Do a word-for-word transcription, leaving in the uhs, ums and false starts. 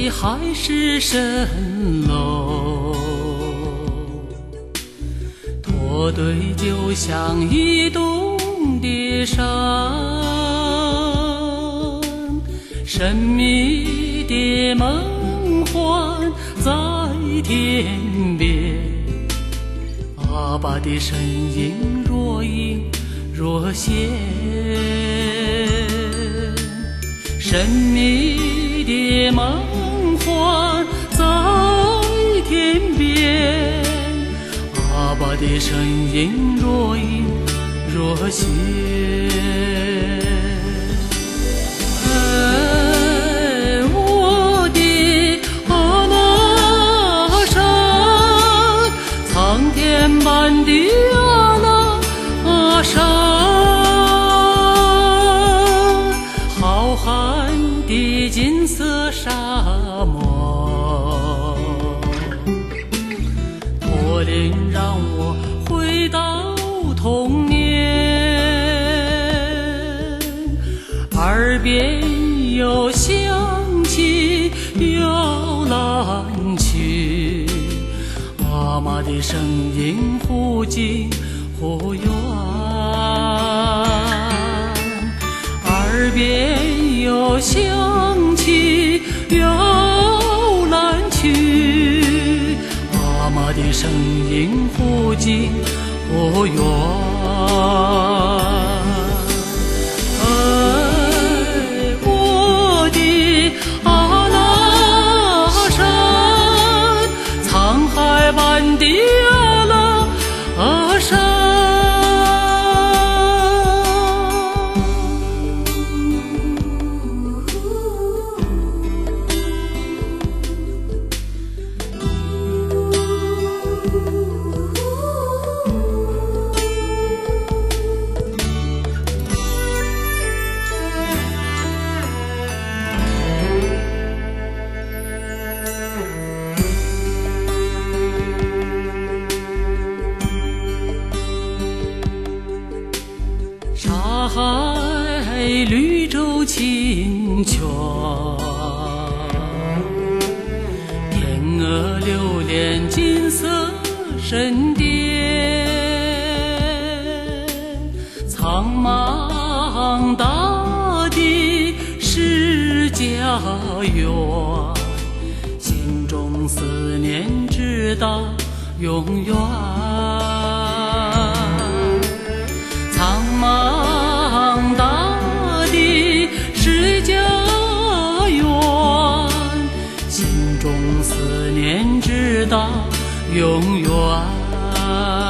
的海市蜃楼，驼队就像移动的山，神秘的梦幻在天边，阿爸的身影若隐若现，神秘的梦幻在天边，阿爸的身影若隐若现。哎，我的阿拉山，苍天般的阿拉山，浩瀚的金色沙漠，驼铃让我回到童年，耳边又响起摇篮曲，妈妈的声音忽近忽远，耳边又响起摇篮曲，妈妈的声音忽近忽远。哎，我的阿拉山，沧海般的阿拉山。沙海绿洲清泉，天鹅流连金色神殿，苍茫大地是家园，心中思念直到永远。苍茫大地是家园，心中思念直到永远。